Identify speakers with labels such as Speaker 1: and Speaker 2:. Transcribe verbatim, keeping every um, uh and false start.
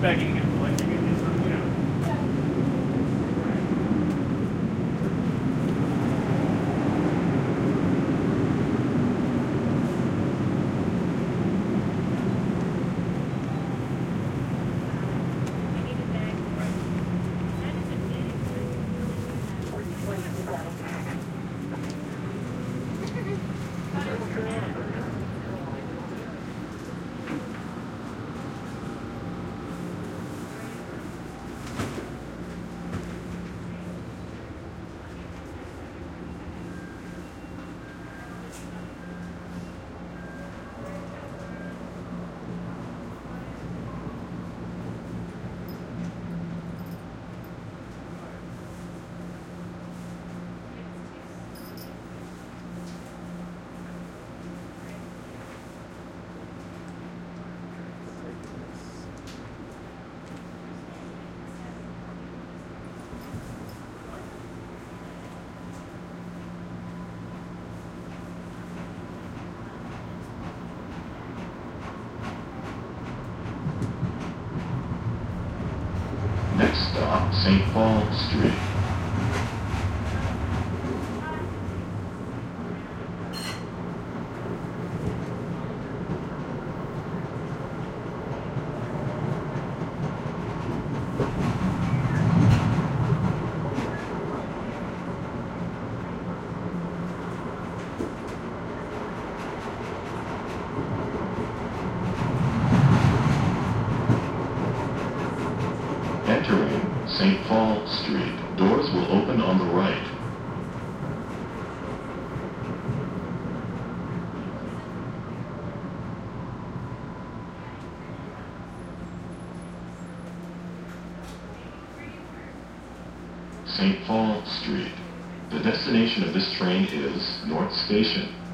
Speaker 1: begging him, like, you can do something, you know.
Speaker 2: Next stop, Saint Paul Street. Entering Saint Paul Street. Doors will open on the right. Saint Paul Street. The destination of this train is North Station.